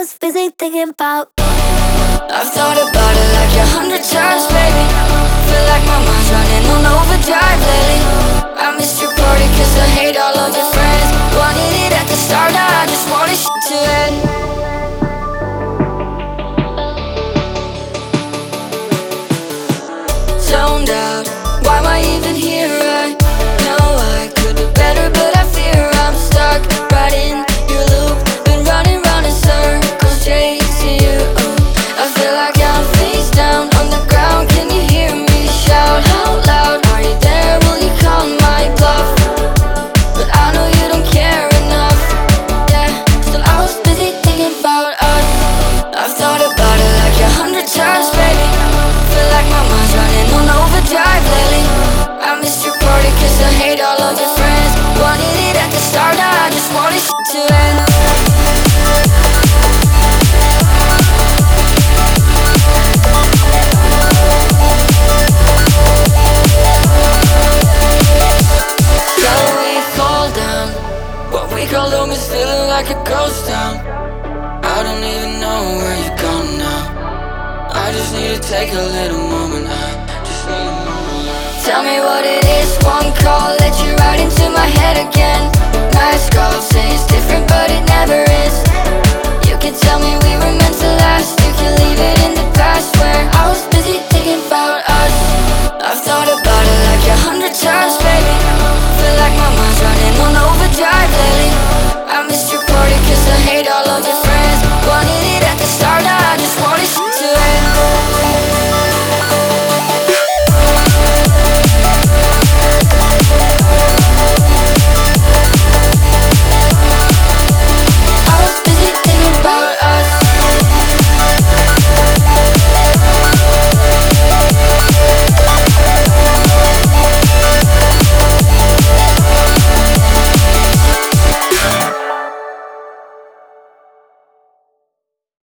was busy thinking about. I've thought about it like 100 times, baby. Feel like my mind's running on overdrive lately. I missed your party cause I hate all of your friends. Wanted it at the start, now I just want it to end. Zoned out, why am I even here? I know I could do better, but I fear I'm stuck right in your loop. Been running round in circles, chasing you. I feel like I'm face down on the ground. Can you hear me shout out loud? Are you there? Will you call my bluff? But I know you don't care enough. Yeah, still I was busy thinking about us. I've thought about it like 100 times, baby. Feel like my mind's running on overdrive lately. I missed your party cause I hate all of your friends. Wanted it at the start, now I just want it to end. We call home is feeling like a ghost town. I don't even know where you're gone now. I just need to take a little moment. I just need a moment. Tell me what it is, one call, let you right into my head again. Nice golf.